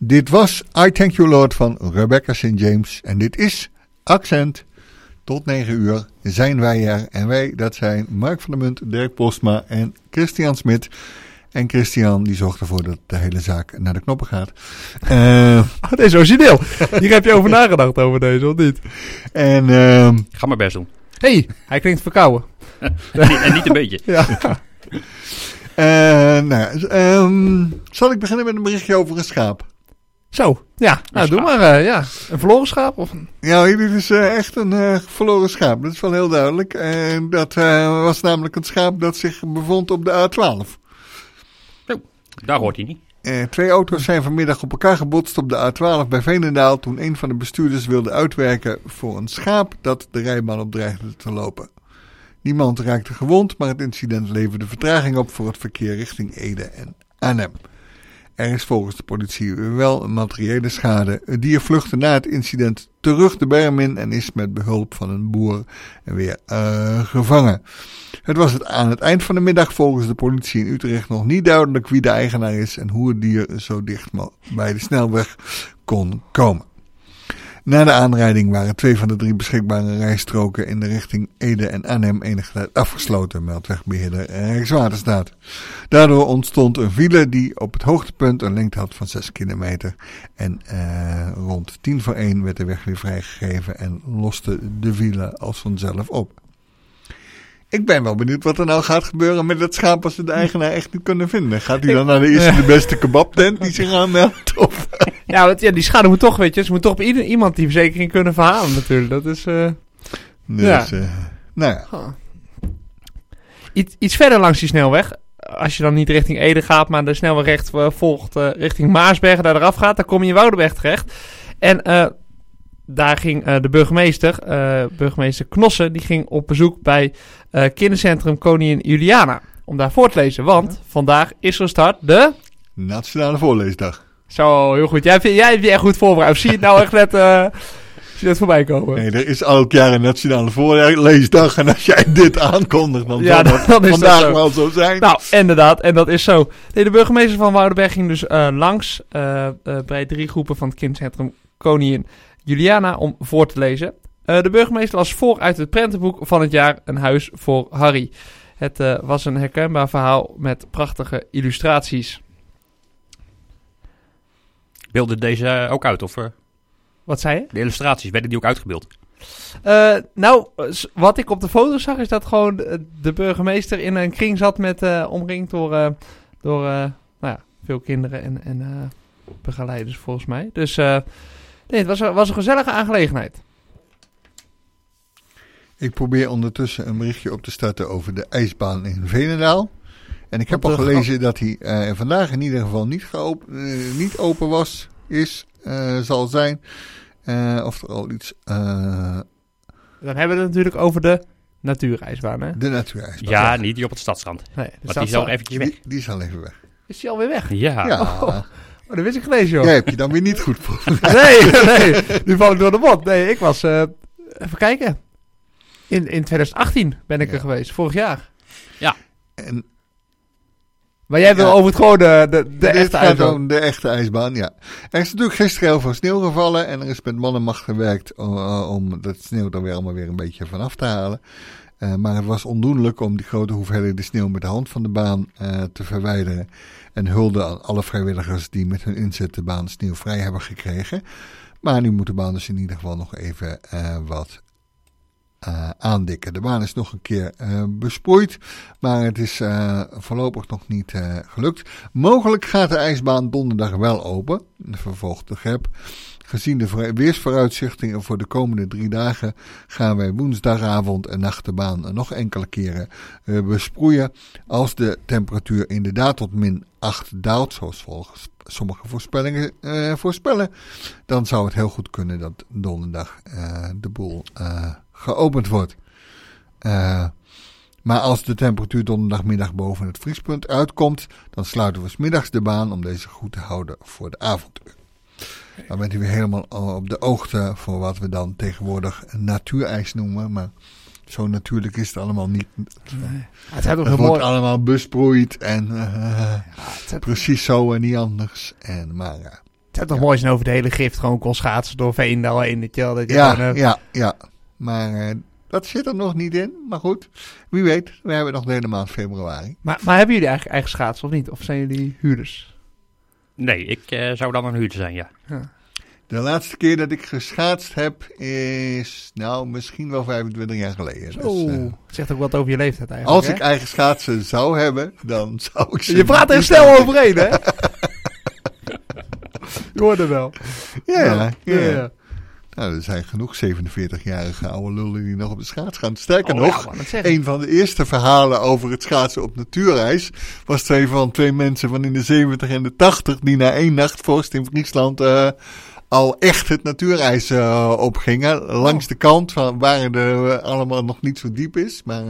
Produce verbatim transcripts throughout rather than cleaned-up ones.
Dit was I Thank You Lord van Rebecca Saint James. En dit is Accent. Tot negen uur zijn wij er. En wij, dat zijn Mark van der Munt, Dirk Postma en Christian Smit. En Christian die zorgt ervoor dat de hele zaak naar de knoppen gaat. Uh, oh, deze is origineel. Hier heb je over nagedacht over deze, of niet? En, uh, Ga maar best doen. Hé, hey, hij klinkt verkouden. En niet een beetje. Ja. Uh, nou, um, zal ik beginnen met een berichtje over een schaap? Zo, ja. Nou, doe maar. Uh, ja. Een verloren schaap? Of... Ja, dit is uh, echt een uh, verloren schaap. Dat is wel heel duidelijk. En dat uh, was namelijk een schaap dat zich bevond op de A twaalf. Oh, daar hoort hij niet. Uh, twee auto's zijn vanmiddag op elkaar gebotst op de A twaalf bij Veenendaal toen een van de bestuurders wilde uitwerken voor een schaap dat de rijbaan op dreigde te lopen. Niemand raakte gewond, maar het incident leverde vertraging op voor het verkeer richting Ede en Arnhem. Er is volgens de politie wel een materiële schade. Het dier vluchtte na het incident terug de berm in en is met behulp van een boer weer uh, gevangen. Het was het aan het eind van de middag volgens de politie in Utrecht nog niet duidelijk wie de eigenaar is en hoe het dier zo dicht bij de snelweg kon komen. Na de aanrijding waren twee van de drie beschikbare rijstroken in de richting Ede en Arnhem enige tijd afgesloten, meldt wegbeheerder Rijkswaterstaat. Daardoor ontstond een file die op het hoogtepunt een lengte had van zes kilometer. En uh, rond tien voor één werd de weg weer vrijgegeven en loste de file als vanzelf op. Ik ben wel benieuwd wat er nou gaat gebeuren met dat schaap als ze de eigenaar echt niet kunnen vinden. Gaat hij dan naar de eerste de beste kebabtent die zich aanmeldt? Of... Ja, want, ja, die schade moet toch, weet je, ze moet toch op ieder, iemand die verzekering kunnen verhalen natuurlijk. Dat is, uh, dus, ja. Uh, nou ja. Huh. Iets, iets verder langs die snelweg, als je dan niet richting Ede gaat, maar de snelweg recht uh, volgt uh, richting Maarsbergen, daar eraf gaat, dan kom je in Woudenberg terecht. En uh, daar ging uh, de burgemeester, uh, burgemeester Knossen, die ging op bezoek bij uh, kindercentrum Koningin Juliana. Om daar voor te lezen, want ja. vandaag is er start de... Nationale Voorleesdag. Zo, heel goed. Jij, jij hebt je echt goed voorbereid. Of zie je het nou echt net, uh, zie je het voorbij komen? Nee, er is elk jaar een Nationale Voorleesdag. En als jij dit aankondigt, dan ja, zal dan, dat dan is vandaag dat zo. wel zo zijn. Nou, inderdaad. En dat is zo. Nee, de burgemeester van Woudenberg ging dus uh, langs uh, uh, bij drie groepen van het kindercentrum Koningin Juliana om voor te lezen. Uh, de burgemeester las voor uit het prentenboek van het jaar Een huis voor Harry. Het uh, was een herkenbaar verhaal met prachtige illustraties. Beelden deze ook uit? Of, uh, Wat zei je? De illustraties, werden die ook uitgebeeld? Uh, nou, wat ik op de foto zag is dat gewoon de burgemeester in een kring zat met uh, omringd door, uh, door uh, nou ja, veel kinderen en, en uh, begeleiders volgens mij. Dus uh, nee, het was, was een gezellige aangelegenheid. Ik probeer ondertussen een berichtje op te starten over de ijsbaan in Veenendaal. En ik heb al de, gelezen dat hij uh, vandaag in ieder geval niet, geop- uh, niet open was, is, uh, zal zijn. Uh, of er al iets... Uh... Dan hebben we het natuurlijk over de natuurijsbaan, hè? De natuurijsbaan. Ja, ja, niet die op het stadsrand. Nee, maar die is al eventjes weg. Die, die is al even weg. Is die alweer weg? Ja. ja. Oh, oh, dat wist ik gelezen, joh. Jij heb je dan weer niet goed voor. nee, nee. Nu val ik door de bot. Nee, ik was... Uh, even kijken. In, in twintig achttien ben ik ja. er geweest. Vorig jaar. Ja. En... Maar jij wil ja. over het gewoon de, de, de echte ijsbaan. De echte ijsbaan, ja. Er is natuurlijk gisteren heel veel sneeuw gevallen. En er is met man en macht gewerkt om, uh, om dat sneeuw er weer allemaal weer een beetje vanaf te halen. Uh, maar het was ondoenlijk om die grote hoeveelheden sneeuw met de hand van de baan uh, te verwijderen. En hulde aan alle vrijwilligers die met hun inzet de baan sneeuwvrij hebben gekregen. Maar nu moet de baan dus in ieder geval nog even uh, wat... Uh, aandikken. De baan is nog een keer uh, besproeid, maar het is uh, voorlopig nog niet uh, gelukt. Mogelijk gaat de ijsbaan donderdag wel open, vervolgt de G E P. Gezien de weersvooruitzichten voor de komende drie dagen gaan wij woensdagavond en nacht de baan nog enkele keren uh, besproeien. Als de temperatuur inderdaad tot min acht daalt, zoals volgens sommige voorspellingen uh, voorspellen, dan zou het heel goed kunnen dat donderdag uh, de boel uh, geopend wordt. Uh, maar als de temperatuur donderdagmiddag boven het vriespunt uitkomt, dan sluiten we 's middags de baan om deze goed te houden voor de avonduur. Dan bent u weer helemaal op de hoogte voor wat we dan tegenwoordig natuurijs noemen, maar zo natuurlijk is het allemaal niet. Nee. Het, het wordt mooi. Allemaal besproeid en uh, ja, het precies zo en niet anders. En, maar, uh, zou toch Ja. mooi zijn over de hele gift gewoon kon schaatsen door Veenendaal heen. Dat je, dat je Ja, gewoon, eh, ja, ja. Maar uh, dat zit er nog niet in. Maar goed, wie weet. We hebben nog de hele maand februari. maar, maar hebben jullie eigenlijk eigen schaatsen of niet? Of zijn jullie huurders? Nee, ik uh, zou dan een huurder zijn, ja. Ja. De laatste keer dat ik geschaatst heb is, nou, misschien wel vijfentwintig jaar geleden. Dus, Oeh, uh, het zegt ook wat over je leeftijd eigenlijk. als hè? ik eigen schaatsen zou hebben, dan zou ik ze... Je praat er niet snel aan- overheen, hè? Je hoorde wel. Ja, ja, ja. ja, ja. Nou, er zijn genoeg zevenenveertigjarige oude lullen die nog op de schaats gaan. Sterker Oh, nog, ja, wou net zeggen. een van de eerste verhalen over het schaatsen op natuurreis was twee van twee mensen van in de zeventig en de tachtig die na één nacht vorst in Friesland uh, al echt het natuurreis uh, opgingen. Langs de kant van waar het uh, allemaal nog niet zo diep is. Maar uh,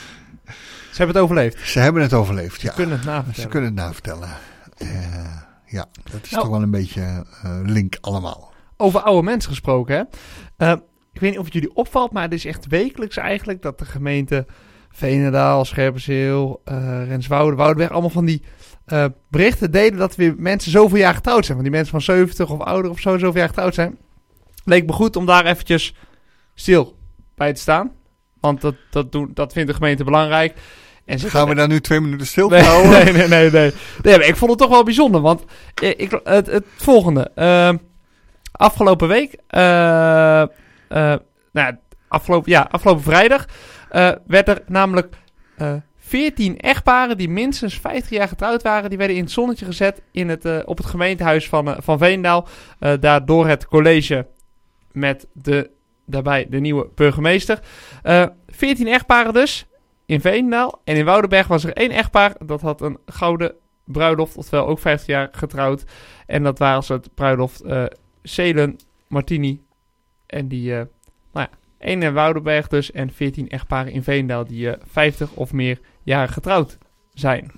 Ze hebben het overleefd. ze hebben het overleefd, ja. Ze kunnen het navertellen. Ze kunnen het navertellen. Uh, ja, dat is Nou. toch wel een beetje uh, link allemaal. Over oude mensen gesproken, hè. Uh, ik weet niet of het jullie opvalt, maar het is echt wekelijks eigenlijk dat de gemeente Veenendaal, Scherpenzeel, uh, Renswoude, Woudenberg, allemaal van die uh, berichten deden dat weer mensen zoveel jaar getrouwd zijn. Want die mensen van zeventig of ouder of zo zoveel jaar getrouwd zijn. Leek me goed om daar eventjes stil bij te staan. Want dat, dat, doen, dat vindt de gemeente belangrijk. En ze Gaan we daar nu twee minuten stil Nee, houden? nee, nee, nee, nee. nee maar ik vond het toch wel bijzonder, want ik, ik, het, het volgende. Uh, afgelopen week, uh, uh, nou, afgelopen, ja, afgelopen vrijdag, uh, werd er namelijk uh, veertien echtparen die minstens vijftig jaar getrouwd waren, die werden in het zonnetje gezet in het, uh, op het gemeentehuis van, uh, van Veenendaal. Uh, daar door het college met de, daarbij de nieuwe burgemeester. Uh, veertien echtparen dus. In Veenendaal. En in Woudenberg was er één echtpaar. Dat had een gouden bruiloft. Oftewel ook vijftig jaar getrouwd. En dat was het bruiloft uh, Celen Martini. En die, uh, nou ja, één in Woudenberg dus. En veertien echtparen in Veenendaal die uh, vijftig of meer jaren getrouwd zijn.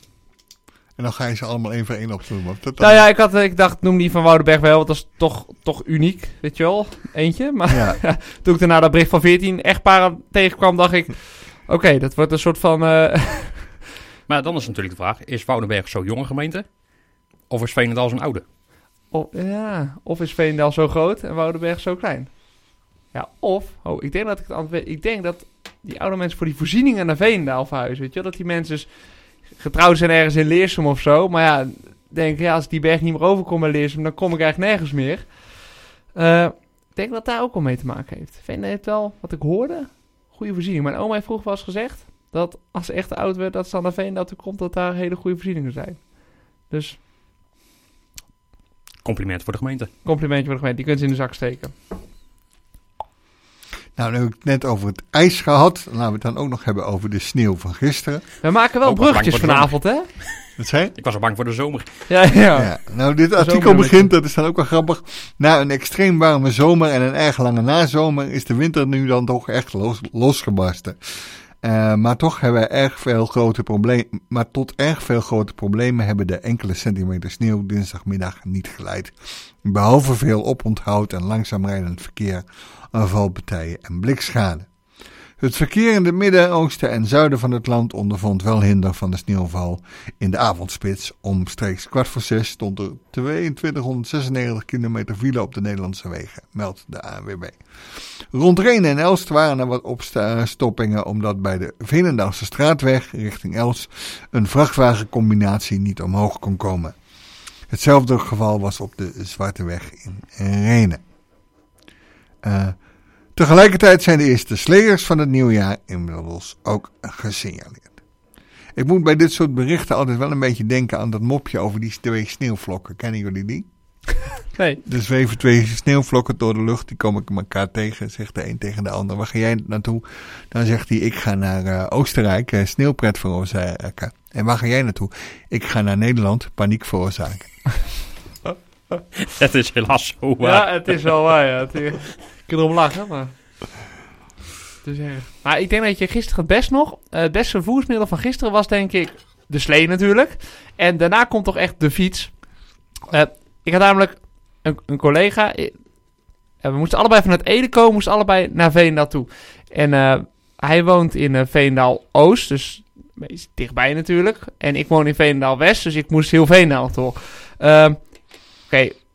En dan ga je ze allemaal één voor één opzoeken. Dat Nou ja, ik, had, ik dacht, noem die van Woudenberg wel. Want dat is toch, toch uniek. Weet je wel? Eentje. Maar Ja. toen ik daarna dat bericht van veertien echtparen tegenkwam, dacht ik... Oké, okay, dat wordt een soort van... Uh... Maar dan is natuurlijk de vraag, is Woudenberg zo'n jonge gemeente? Of is Veenendaal zo'n oude? Of, ja, of is Veenendaal zo groot en Woudenberg zo klein? Ja, of... Oh, ik denk dat ik het antwoord weet. Ik denk dat die oude mensen voor die voorzieningen naar Veenendaal verhuizen. Weet je wel? Dat die mensen dus getrouwd zijn ergens in Leersum of zo. Maar ja, denk ja, als ik die berg niet meer overkom in Leersum, dan kom ik eigenlijk nergens meer. Uh, ik denk dat daar ook wel mee te maken heeft. Veenendaal heeft wel, wat ik hoorde... goede voorziening. Mijn oma heeft vroeger wel eens gezegd dat als ze echt te oud werd, dat ze dan naar Veenendaal toe komt, dat daar hele goede voorzieningen zijn. Dus compliment voor de gemeente. Complimentje voor de gemeente, die kunnen ze in de zak steken. Nou, nu heb ik het net over het ijs gehad. Laten we het dan ook nog hebben over de sneeuw van gisteren. We maken wel Ook wel bruggetjes bang voor de vanavond, hè? Wat zei je? Ik was al bang voor de zomer. Ja, ja. Ja. Nou, dit De artikel zomer begint, dat is dan ook wel grappig. Na een extreem warme zomer en een erg lange nazomer is de winter nu dan toch echt los, losgebarsten. Uh, maar toch hebben we erg veel grote problemen. Maar tot erg veel grote problemen hebben de enkele centimeter sneeuw dinsdagmiddag niet geleid. Behalve veel oponthoud en langzaam rijdend verkeer, valpartijen en blikschade. Het verkeer in het midden, oosten en zuiden van het land ondervond wel hinder van de sneeuwval. In de avondspits omstreeks kwart voor zes stond er tweeëntwintighonderdzesennegentig kilometer file op de Nederlandse wegen, meldt de A N W B. Rond Rhenen en Elst waren er wat opstoppingen omdat bij de Veenendaalse straatweg richting Elst een vrachtwagencombinatie niet omhoog kon komen. Hetzelfde geval was op de Zwarte Weg in Rhenen. Uh, Tegelijkertijd zijn de eerste slegers van het nieuwjaar inmiddels ook gesignaleerd. Ik moet bij dit soort berichten altijd wel een beetje denken aan dat mopje over die twee sneeuwvlokken. Kennen jullie die? Nee. Er zweven twee sneeuwvlokken door de lucht, die komen elkaar tegen, zegt de een tegen de ander. Waar ga jij naartoe? Dan zegt hij, ik ga naar uh, Oostenrijk, uh, sneeuwpret veroorzaken. En waar ga jij naartoe? Ik ga naar Nederland, paniek veroorzaken. Het is helaas zo waar. Ja, het is wel waar, ja. Het, ik kan erom lachen, maar... Dus, uh, maar ik denk dat je gisteren het best nog... Uh, het beste vervoersmiddel van gisteren was denk ik de slee natuurlijk. En daarna komt toch echt de fiets. Uh, ik had namelijk een, een collega... Uh, we moesten allebei vanuit Ede komen, moesten allebei naar Veenendaal toe. En uh, hij woont in uh, Veenendaal-Oost, dus is dichtbij natuurlijk. En ik woon in Veenendaal-West, dus ik moest heel Veenendaal toch. Uh, Oké, okay,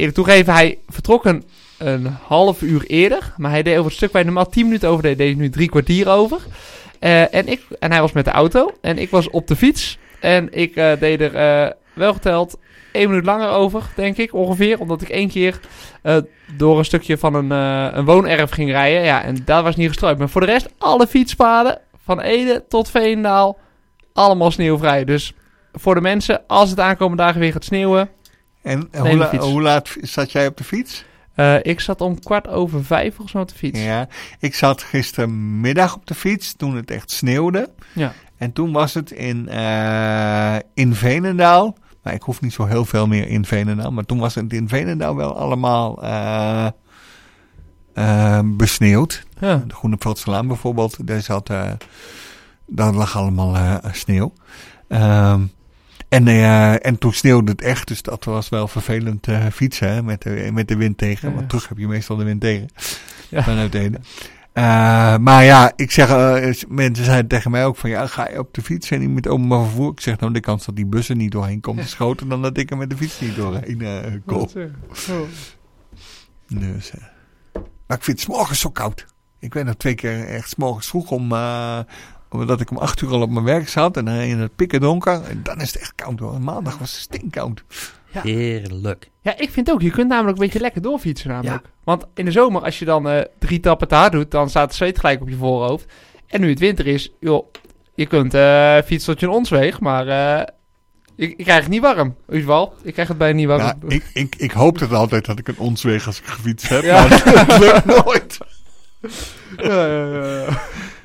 eerlijk toegeven, hij vertrok een, een half uur eerder. Maar hij deed over het stuk waar hij normaal tien minuten over deed, deed hij nu drie kwartier over. Uh, en, ik, en hij was met de auto. En ik was op de fiets. En ik uh, deed er uh, wel geteld één minuut langer over, denk ik, ongeveer. Omdat ik één keer uh, door een stukje van een, uh, een woonerf ging rijden. Ja, en daar was niet gestrooid. Maar voor de rest, alle fietspaden, van Ede tot Veenendaal, allemaal sneeuwvrij. Dus voor de mensen, als het aankomende dagen weer gaat sneeuwen... En hoe, la- hoe laat zat jij op de fiets? Uh, ik zat om kwart over vijf volgens mij op de fiets. Ja, ik zat gistermiddag op de fiets toen het echt sneeuwde. Ja. En toen was het in, uh, in Veenendaal. Maar ik hoef niet zo heel veel meer in Veenendaal. Maar toen was het in Veenendaal wel allemaal uh, uh, besneeuwd. Ja. De Groeneveldselaan bijvoorbeeld, daar, zat, uh, daar lag allemaal uh, sneeuw. Um, En, uh, en toen sneeuwde het echt, dus dat was wel vervelend uh, fietsen hè, met, de, met de wind tegen. Ja. Want terug heb je meestal de wind tegen. Ja. Vanuit Ede. Uh, maar ja, ik zeg, uh, mensen zeiden tegen mij ook van ja, ga je op de fiets en niet met openbaar vervoer? Ik zeg nou, de kans dat die bussen niet doorheen komen is groter dan dat ik er met de fiets niet doorheen uh, kom. Oh. Dus, uh, maar ik vind het 's morgens zo koud. Ik ben nog twee keer echt 's morgens vroeg om... Uh, omdat ik om acht uur al op mijn werk zat en dan in het pikken donker. En dan is het echt koud hoor. Maandag was het stinkkoud. Ja. Heerlijk. Ja, ik vind ook. Je kunt namelijk een beetje lekker doorfietsen namelijk. Ja. Want in de zomer, als je dan uh, drie tappen te hard doet, dan staat het zweet gelijk op je voorhoofd. En nu het winter is, joh, je kunt uh, fietsen tot je een ons weegt, maar uh, ik, ik krijg het niet warm. In ieder geval, ik krijg het bijna niet warm. Ja, ik, ik, ik hoop het altijd dat ik een ons weeg als ik gefietst heb, Ja. maar het lukt nooit. Ja, ja, ja.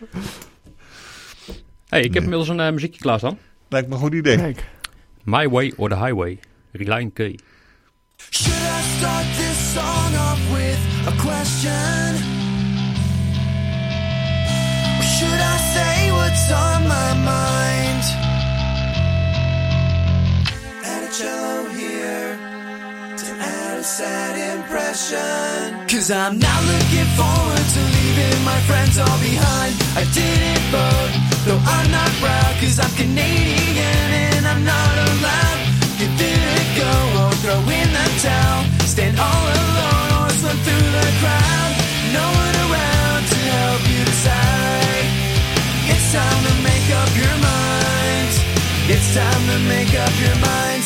Hey, ik heb Nee. inmiddels een uh, muziekje klaarstaan. Lijkt me een goed idee. Kijk. My Way or the Highway. Relijn K. Should I start this song off with a question? Or should I say what's on my mind? Add a cello here to add a sad impression. Cause I'm not looking forward to leaving my friends all behind. I didn't vote, though I'm not proud. Cause I'm Canadian and I'm not allowed. Give it a go or throw in the towel. Stand all alone or swim through the crowd. No one around to help you decide. It's time to make up your mind. It's time to make up your mind.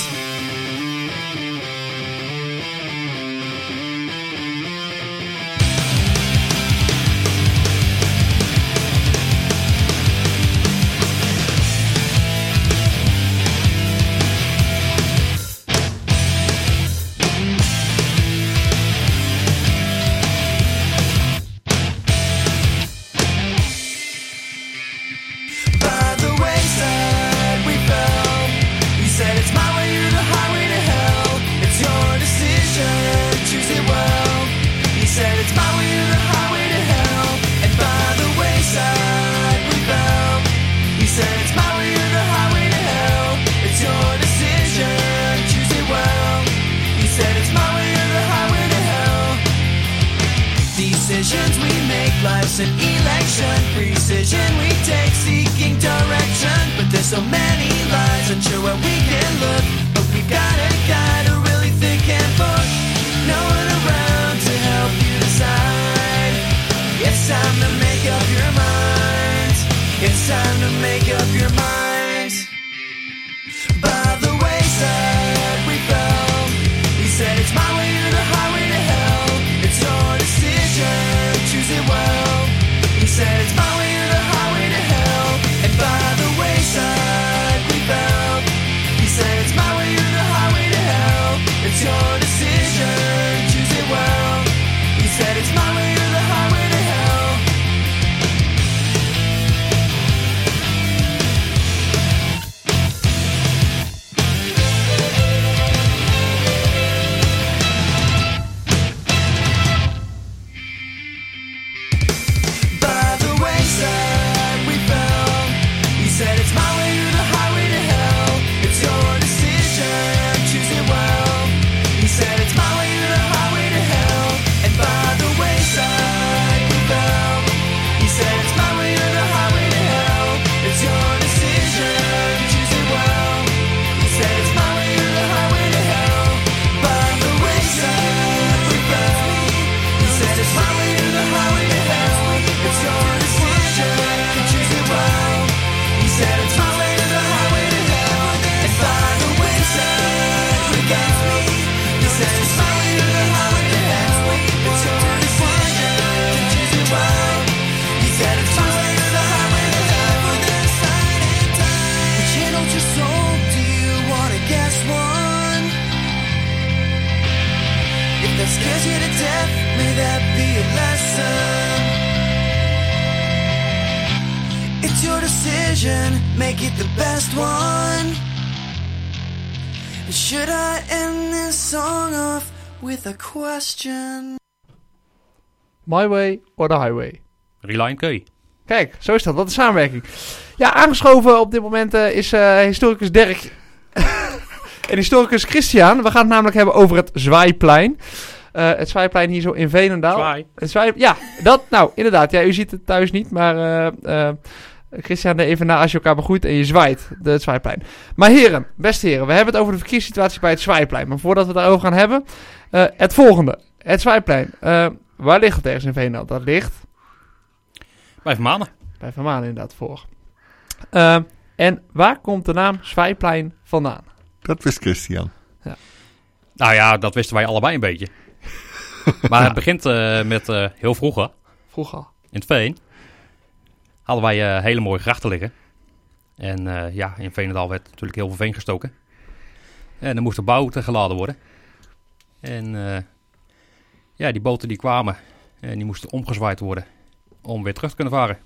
By the wayside we fell. You said it's my way or the highway to hell. It's your decision, choose it well. You said it's my way or the highway to hell. And by the wayside we fell. You said it's my way or the highway to hell. It's your decision, choose it well. You said it's my way or the highway to hell. Decisions we make, life's an election. Precision we take, seeking direction. But there's so many lies, unsure where we can look. But we've got a guide to really think and book. No one around to help you decide. It's time to make up your mind. It's time to make up your mind. By the wayside we fell. You said it's my way or the highway to hell. It's your decision, choose it well. You said it's my way or the highway to hell. And by the wayside we fell. You said it's my way or the highway that scares you to death, may that be a lesson. It's your decision, make it the best one. Should I end this song off with a question? My way or the highway? Reliant Key. Kijk, zo is dat. Wat een samenwerking. Ja, aangeschoven op dit moment uh, is uh, historicus Dirk en historicus Christian. We gaan het namelijk hebben over het Zwaaiplein. Uh, het Zwaaiplein hier zo in Veenendaal. Zwaai. Het Zwaai, ja, dat, nou, inderdaad. Ja, u ziet het thuis niet, maar uh, uh, Christian, even na als je elkaar begroet en je zwaait. De, het Zwaaiplein. Maar heren, beste heren, we hebben het over de verkeerssituatie bij het Zwaaiplein. Maar voordat we daarover gaan hebben, uh, het volgende. Het Zwaaiplein. Uh, waar ligt het ergens in Veenendaal? Dat ligt... Bij Vermanen. Bij Vermanen inderdaad voor. Uh, en waar komt de naam Zwaaiplein vandaan? Dat wist Christian. Ja. Nou ja, dat wisten wij allebei een beetje. Maar het begint uh, met uh, heel vroeger, Vroeger al. in het Veen, hadden wij uh, hele mooie grachten liggen. En uh, ja, in Veenendaal werd natuurlijk heel veel veen gestoken. En er moesten boten geladen worden. En uh, ja, die boten die kwamen en die moesten omgezwaaid worden om weer terug te kunnen varen.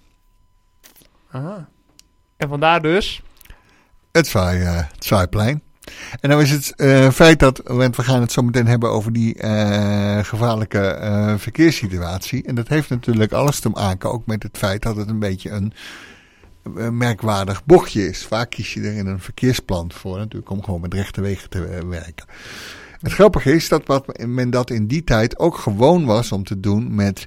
Aha. En vandaar dus... Het, zwaai, uh, het Zwaaiplein. En dan is het uh, feit dat, want we gaan het zo meteen hebben over die uh, gevaarlijke uh, verkeerssituatie. En dat heeft natuurlijk alles te maken ook met het feit dat het een beetje een, een merkwaardig bochtje is. Vaak kies je er in een verkeersplan voor natuurlijk om gewoon met rechte wegen te uh, werken. Het grappige is dat wat men dat in die tijd ook gewoon was om te doen met,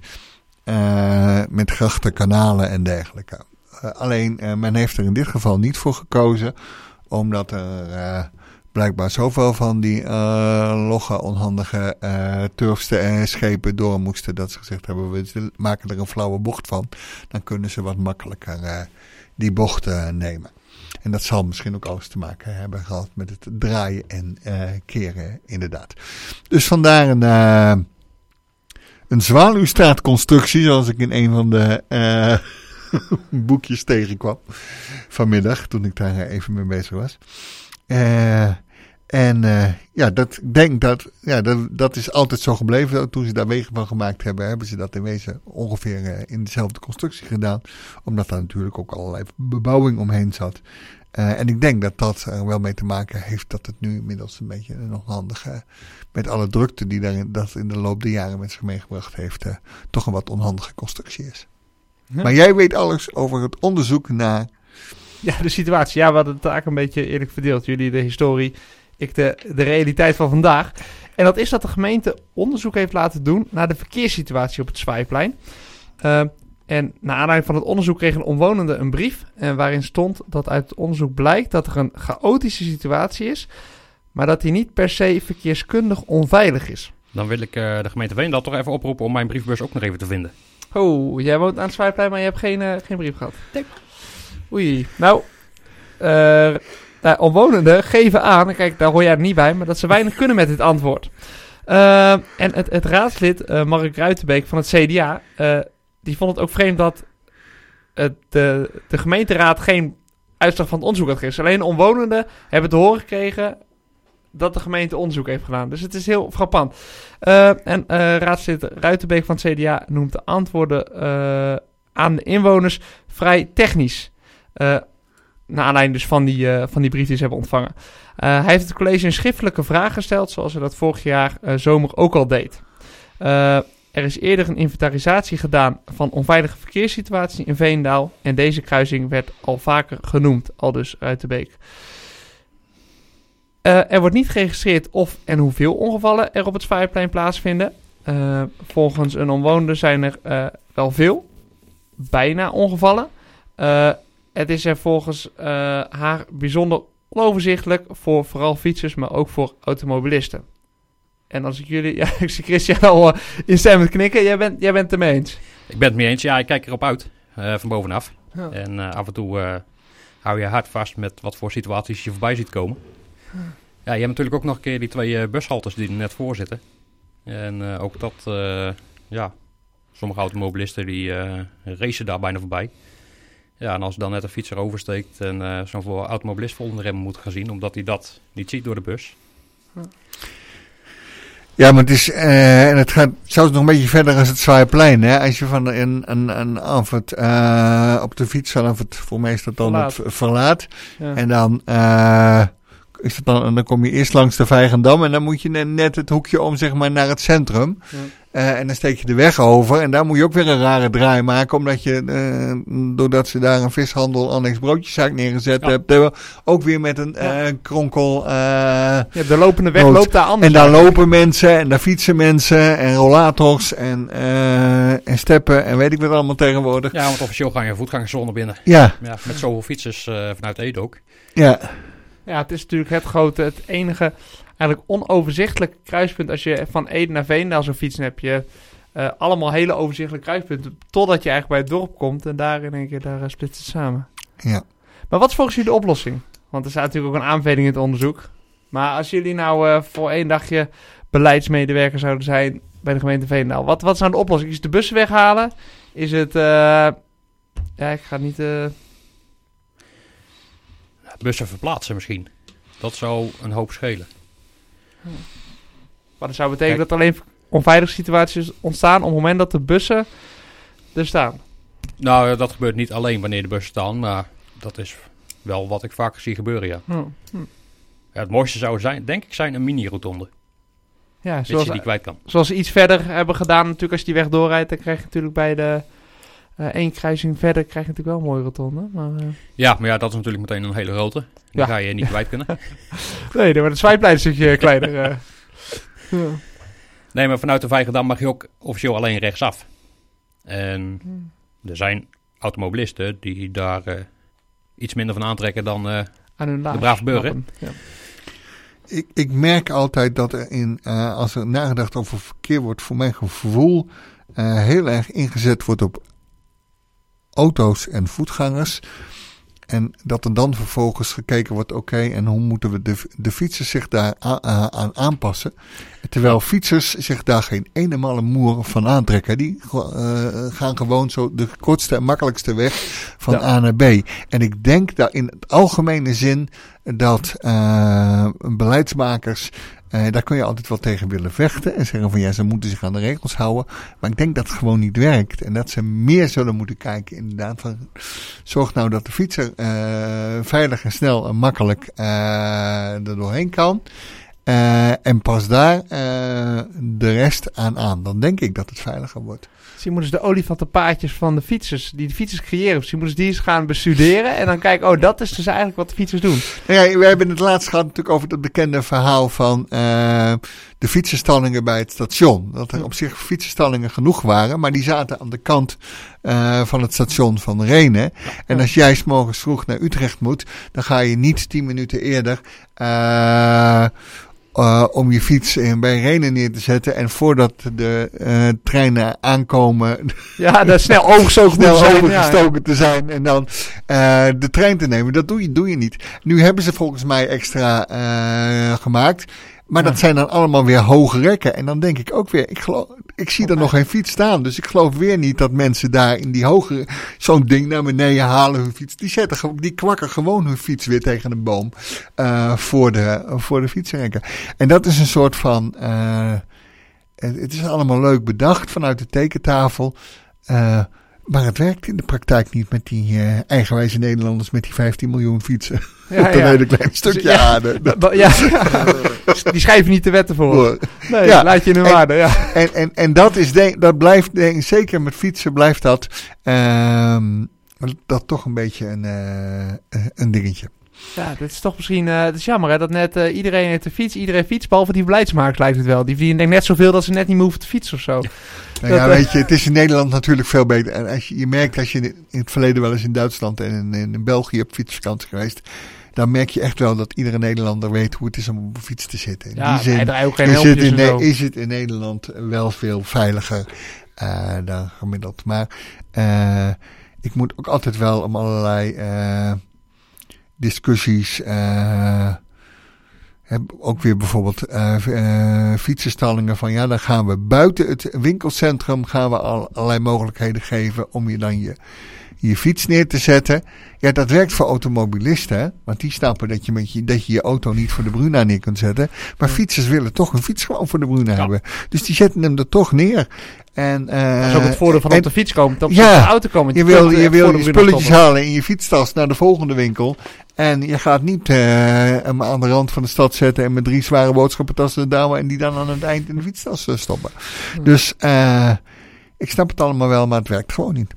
uh, met grachten, kanalen en dergelijke. Uh, alleen uh, men heeft er in dit geval niet voor gekozen, omdat er uh, blijkbaar zoveel van die uh, logge, onhandige uh, turfschepen door moesten, dat ze gezegd hebben, we maken er een flauwe bocht van. Dan kunnen ze wat makkelijker uh, die bocht uh, nemen. En dat zal misschien ook alles te maken hebben gehad met het draaien en uh, keren, inderdaad. Dus vandaar een, uh, een zwaluwstraatconstructie, zoals ik in een van de uh, boekjes tegenkwam vanmiddag, toen ik daar even mee bezig was. Uh, en uh, ja, dat, ik denk dat, ja, dat, dat is altijd zo gebleven. Toen ze daar wegen van gemaakt hebben, hebben ze dat in wezen ongeveer uh, in dezelfde constructie gedaan. Omdat daar natuurlijk ook allerlei bebouwing omheen zat. Uh, en ik denk dat dat er wel mee te maken heeft dat het nu inmiddels een beetje een onhandige, met alle drukte die daarin, dat in de loop der jaren met zich meegebracht heeft, uh, toch een wat onhandige constructie is. Ja. Maar jij weet alles over het onderzoek naar... Ja, de situatie. Ja, we hadden het taak een beetje eerlijk verdeeld. Jullie de historie, ik de, de realiteit van vandaag. En dat is dat de gemeente onderzoek heeft laten doen naar de verkeerssituatie op het Zwaaiplein. Uh, en naar aanleiding van het onderzoek kregen omwonenden een brief uh, waarin stond dat uit het onderzoek blijkt dat er een chaotische situatie is, maar dat die niet per se verkeerskundig onveilig is. Dan wil ik uh, de gemeente Veenendaal toch even oproepen om mijn briefbus ook nog even te vinden. Oh, jij woont aan het Zwaaiplein, maar je hebt geen, uh, geen brief gehad. Nee. Oei. Nou, uh, nou, omwonenden geven aan, kijk, daar hoor jij er niet bij, maar dat ze weinig kunnen met dit antwoord. Uh, en het, het raadslid uh, Mark Ruitenbeek van het C D A, uh, die vond het ook vreemd dat het, de, de gemeenteraad geen uitslag van het onderzoek had gegeven. Alleen de omwonenden hebben te horen gekregen dat de gemeente onderzoek heeft gedaan. Dus het is heel frappant. Uh, en uh, raadslid Ruitenbeek van het C D A noemt de antwoorden uh, aan de inwoners vrij technisch. Uh, naar aanleiding dus van die, uh, van die brief die ze hebben ontvangen. Uh, hij heeft het college een schriftelijke vraag gesteld, zoals hij dat vorig jaar uh, zomer ook al deed. Uh, er is eerder een inventarisatie gedaan van onveilige verkeerssituatie in Veenendaal. En deze kruising werd al vaker genoemd, aldus Ruitenbeek. Uh, er wordt niet geregistreerd of en hoeveel ongevallen er op het Zwaaiplein plaatsvinden. Uh, volgens een omwonende zijn er uh, wel veel, bijna ongevallen. Uh, het is er volgens uh, haar bijzonder onoverzichtelijk voor vooral fietsers, maar ook voor automobilisten. En als ik jullie... Ja, ik zie Christian al uh, instemmend knikken. Jij bent, jij bent het ermee eens? Ik ben het mee eens. Ja, ik kijk erop uit. Uh, van bovenaf. Ja. En uh, af en toe uh, hou je hard vast met wat voor situaties je voorbij ziet komen. Ja, ja je hebt natuurlijk ook nog een keer die twee uh, bushaltes die er net voor zitten. En uh, ook dat... Uh, ja, sommige automobilisten die uh, racen daar bijna voorbij. Ja, en als dan net een fietser oversteekt en uh, zo'n voor automobilist vol in de remmen moet gaan zien, omdat hij dat niet ziet door de bus. Ja. Ja, maar het is, uh, en het gaat zelfs nog een beetje verder als het Zwaaiplein, hè. Als je van een, een, een Alfred, uh, op de fiets vanaf het, voor mij is dat dan Verlaat. het verlaat. Ja. En dan, uh, is het dan, dan kom je eerst langs de Vijgendam en dan moet je net het hoekje om, zeg maar, naar het centrum. Ja. Uh, en dan steek je de weg over en daar moet je ook weer een rare draai maken, omdat je, uh, doordat ze daar een vishandel, annex broodjeszaak neergezet Ja. hebt, hebben we ook weer met een uh, Ja. kronkel, uh, Ja, de lopende weg Rood. loopt daar anders. en daar uit. lopen mensen en daar fietsen mensen en rollators en, uh, en steppen en weet ik wat allemaal tegenwoordig. Ja, want officieel ga je een voetgangerszone binnen. Ja, Ja, met zoveel fietsers uh, vanuit Ede ook. ja, Ja, het is natuurlijk het grote, het enige eigenlijk onoverzichtelijke kruispunt. Als je van Ede naar Veenendaal zou fietsen, heb je uh, allemaal hele overzichtelijke kruispunten. Totdat je eigenlijk bij het dorp komt en daar in één keer daar uh, splitst het samen. ja. Maar wat is volgens jullie de oplossing? Want er staat natuurlijk ook een aanbeveling in het onderzoek. Maar als jullie nou uh, voor één dagje beleidsmedewerker zouden zijn bij de gemeente Veenendaal. Wat, wat is nou de oplossing? Is het de bussen weghalen? Is het... Uh, ja, ik ga niet... Uh, Bussen verplaatsen misschien. Dat zou een hoop schelen. Maar dat zou betekenen Kijk. dat er alleen onveilige situaties ontstaan op het moment dat de bussen er staan. Nou, dat gebeurt niet alleen wanneer de bussen staan, maar dat is wel wat ik vaker zie gebeuren, ja. Hm. Hm. Ja, het mooiste zou zijn, denk ik, zijn een mini-rotonde. Ja, Dat zoals, je die kwijt kan. zoals ze iets verder hebben gedaan. Natuurlijk als je die weg doorrijdt, dan krijg je natuurlijk bij de uh, één kruising verder krijg je natuurlijk wel een mooie rotonde. Maar, uh, Ja, maar ja, dat is natuurlijk meteen een hele grote. Die Ja. ga je niet kwijt kunnen. nee, dan wordt het Zwaaiplein een stukje kleiner. Uh. Ja. Nee, maar vanuit de Vijgendam mag je ook officieel alleen rechtsaf. En er zijn automobilisten die daar uh, iets minder van aantrekken dan uh, Aan hun laars. de brave burger. Ja. Ik, ik merk altijd dat er in, uh, als er nagedacht over verkeer wordt, voor mijn gevoel uh, heel erg ingezet wordt op auto's en voetgangers. En dat er dan vervolgens gekeken wordt, oké, okay, en hoe moeten we de, de fietsers zich daar aan, uh, aan aanpassen? Terwijl fietsers zich daar geen ene malle moer van aantrekken. Die uh, gaan gewoon zo de kortste en makkelijkste weg van Ja. A naar B. En ik denk dat in het algemene zin dat uh, beleidsmakers, uh, daar kun je altijd wel tegen willen vechten. En zeggen van ja, ze moeten zich aan de regels houden. Maar ik denk dat het gewoon niet werkt. En dat ze meer zullen moeten kijken inderdaad van, zorg nou dat de fietser uh, veilig en snel en makkelijk uh, er doorheen kan. Uh, en pas daar uh, de rest aan aan. Dan denk ik dat het veiliger wordt. Misschien moeten ze de olifantenpaadjes van de fietsers, die de fietsers creëren, misschien moeten ze die eens gaan bestuderen en dan kijken, oh, dat is dus eigenlijk wat de fietsers doen. Nou ja, we hebben het laatst gehad natuurlijk over het bekende verhaal van uh, de fietsenstallingen bij het station. Dat er op zich fietsenstallingen genoeg waren, maar die zaten aan de kant uh, van het station van Rhenen. En als jij 's morgens vroeg naar Utrecht moet, dan ga je niet tien minuten eerder Uh, Uh, om je fiets in, bij Rhenen neer te zetten. En voordat de uh, treinen aankomen, Ja, daar snel overgestoken snel moeten zijn. overgestoken Ja, te zijn. En dan uh, de trein te nemen. Dat doe je, doe je niet. Nu hebben ze volgens mij extra uh, gemaakt. Maar Ja. dat zijn dan allemaal weer hoge rekken. En dan denk ik ook weer, ik, geloof, ik zie er nog geen fiets staan. Dus ik geloof weer niet dat mensen daar in die hoge, zo'n ding naar beneden halen hun fiets. Die zetten, ge- die kwakken gewoon hun fiets weer tegen een boom uh, voor de, voor de fietsenrekken. En dat is een soort van, uh, het, het is allemaal leuk bedacht vanuit de tekentafel. Uh, maar het werkt in de praktijk niet met die uh, eigenwijze Nederlanders met die vijftien miljoen fietsen. Ja, Op een ja. hele klein stukje Ja. aarde. ja, ja. Die schrijven niet de wetten voor. Voor. Nee, Ja. laat je in hun En- waarde. Ja. En, en, en dat is denk, dat blijft denk, zeker met fietsen blijft dat, um, dat toch een beetje een, uh, een dingetje. Ja, dit is toch misschien... Uh, het is jammer hè, dat net uh, iedereen heeft een fiets, iedereen fietst, behalve die beleidsmakers lijkt het wel. Die verdienen denk ik net zoveel dat ze net niet meer hoeven te fietsen of zo. Nou ja, weet je, het is in Nederland natuurlijk veel beter. En als je, je merkt als je in het verleden wel eens in Duitsland en in, in België op fietsvakantie geweest, dan merk je echt wel dat iedere Nederlander weet hoe het is om op een fiets te zitten. In Ja, die zin hij draait ook geen is het, helmpjes in, en zo. Ne- is het in Nederland wel veel veiliger uh, dan gemiddeld. Maar uh, ik moet ook altijd wel om allerlei uh, discussies, uh, heb ook weer bijvoorbeeld uh, uh, fietsenstallingen van ja, dan gaan we buiten het winkelcentrum gaan we al, allerlei mogelijkheden geven om je dan je je fiets neer te zetten. Ja, dat werkt voor automobilisten, hè? Want die snappen dat je, met je, dat je je auto niet voor de Bruna neer kunt zetten. Maar fietsers willen toch een fiets gewoon voor de Bruna Ja. hebben. Dus die zetten hem er toch neer. En, uh, Dat is ook het voordeel van en, op de fiets komen. Op ja, de auto komen. Je wil je, wil je spulletjes halen in je fietstas naar de volgende winkel. En je gaat niet uh, hem aan de rand van de stad zetten en met drie zware boodschappentassen douwen en die dan aan het eind in de fietstas uh, stoppen. Ja. Dus uh, ik snap het allemaal wel, maar het werkt gewoon niet.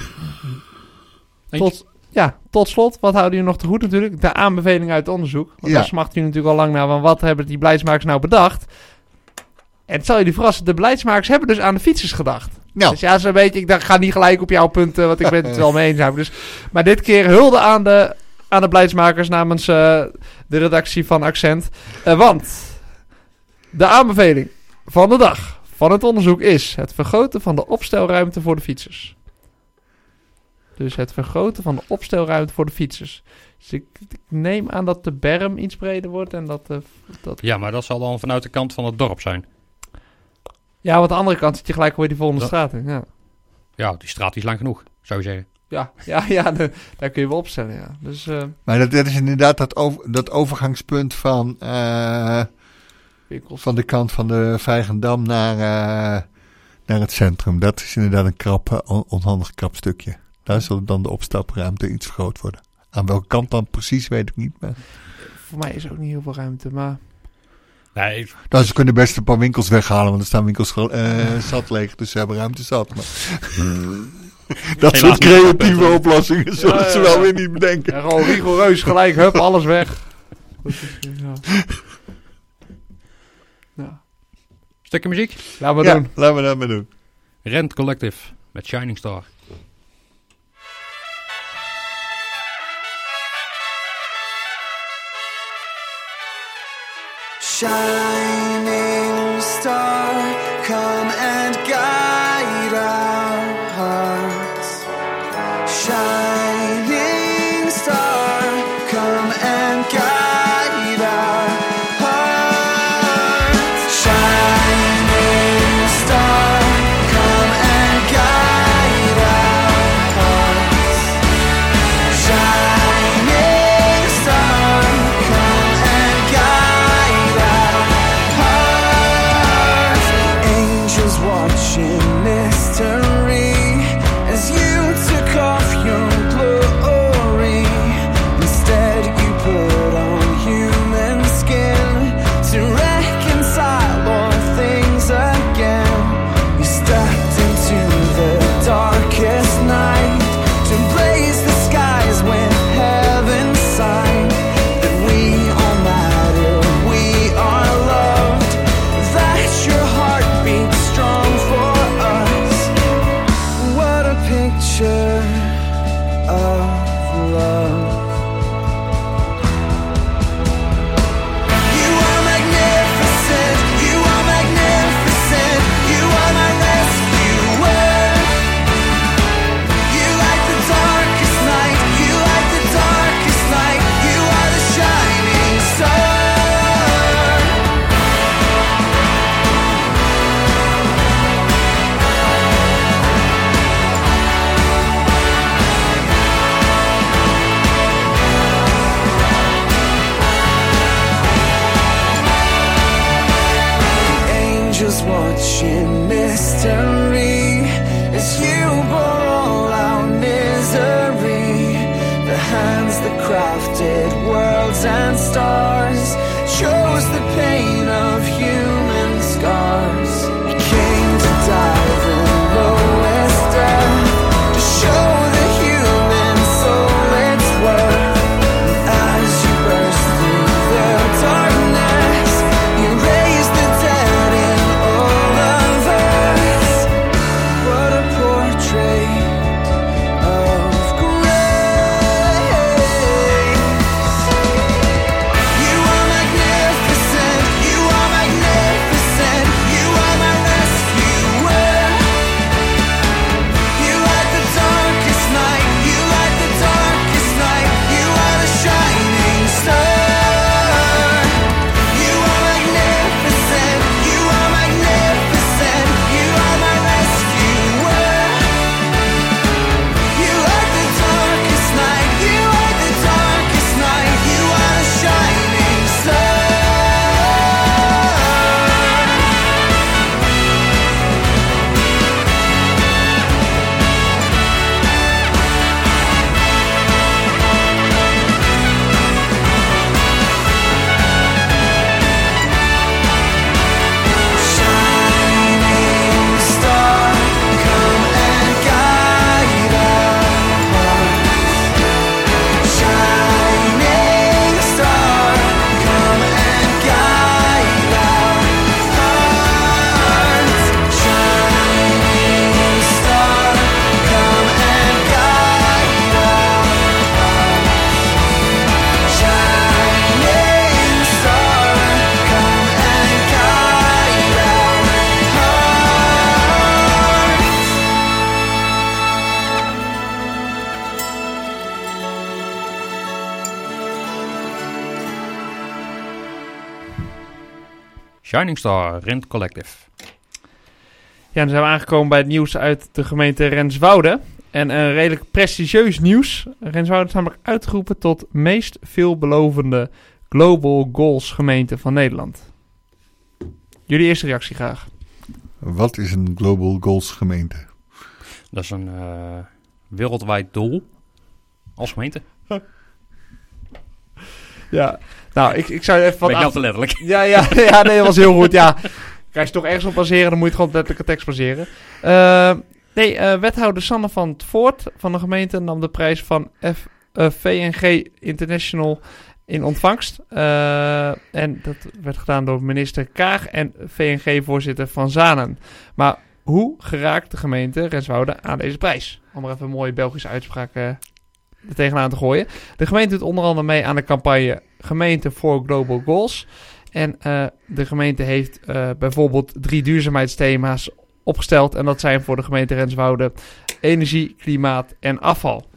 Tot, ja, tot slot, wat houden jullie nog te goed natuurlijk? De aanbeveling uit het onderzoek. Want ja. daar smacht jullie natuurlijk al lang naar van wat hebben die beleidsmakers nou bedacht. En het zal jullie verrassen, de beleidsmakers hebben dus aan de fietsers gedacht. Ja. Dus ja, zo'n beetje, ik dacht, ga niet gelijk op jouw punt, uh, want ik ben het wel mee eens. Zijn. Dus, maar dit keer hulde aan de, aan de beleidsmakers namens uh, de redactie van Accent. Uh, want de aanbeveling van de dag van het onderzoek is het vergroten van de opstelruimte voor de fietsers. Dus het vergroten van de opstelruimte voor de fietsers. Dus ik, ik neem aan dat de berm iets breder wordt en dat... Uh, dat... Ja, maar dat zal dan vanuit de kant van het dorp zijn. Ja, want aan de andere kant zit je gelijk weer die volgende Ja. straat in. Ja, Ja, die straat is lang genoeg, zou je zeggen. ja, ja, ja de, daar kun je wel opstellen, ja. Dus, uh, Maar dat, dat is inderdaad dat, over, dat overgangspunt van, uh, van de kant van de Vijgendam naar, uh, naar het centrum. Dat is inderdaad een krap, uh, onhandig krap stukje. Daar zal dan de opstapruimte iets vergroot worden. Aan welke kant dan precies, weet ik niet. Maar... Voor mij is ook niet heel veel ruimte, maar... Nee. Nou, ze kunnen best een paar winkels weghalen, want er staan winkels uh, zat leeg, dus ze hebben ruimte zat. Maar... dat Helaas soort creatieve niet. oplossingen zullen Ja, ja, ze ja. wel weer niet bedenken. Ja, gewoon rigoureus gelijk, hup, alles weg. Dat is, ja. Ja. Stukje muziek? Laten we Ja, doen. laten we dat maar doen. Rent Collective met Shining Star. Shining star, come and guide our hearts. Shining star, come and guide our hearts. Shining star, come and guide our hearts. Shining star, come and guide our hearts. Angels watching mystery as you took off your glory. Instead you put on human skin to reconcile all things again. You stepped into the darkest night to blaze the skies when heaven signed that we all matter, we are loved, that your heart beats strong for us. What a picture of love. You are magnificent, you are magnificent, you are my rescuer. You light the darkest night, you light the darkest night, you are the shining star. Angels watching mystery as you bore all our misery. The hands that crafted worlds and stars chose the pain of human scars. You came to die the lowest death to show the human soul its worth. As you burst through the darkness, you raised the dead in all of us. What a portrait of grace. Shining Star, Rent Collective. Ja, dan zijn we aangekomen bij het nieuws uit de gemeente Renswoude. En een redelijk prestigieus nieuws. Renswoude is namelijk uitgeroepen tot meest veelbelovende Global Goals gemeente van Nederland. Jullie eerste reactie graag. Wat is een Global Goals gemeente? Dat is een uh, wereldwijd doel als gemeente. Ja, nou, ik, ik zou even wat... Ben je af... te letterlijk? Ja, ja, ja, nee, dat was heel goed, ja. Krijg je toch ergens op baseren, dan moet je het gewoon letterlijke tekst baseren. Uh, nee, uh, wethouder Sanne van het Voort van de gemeente nam de prijs van F, uh, V N G International in ontvangst. Uh, en dat werd gedaan door minister Kaag en V N G-voorzitter Van Zanen. Maar hoe geraakt de gemeente Renswoude aan deze prijs? Om er even een mooie Belgische uitspraak uh, er tegenaan te gooien. De gemeente doet onder andere mee aan de campagne Gemeente voor Global Goals. En uh, de gemeente heeft uh, bijvoorbeeld drie duurzaamheidsthema's opgesteld. En dat zijn voor de gemeente Renswoude energie, klimaat en afval.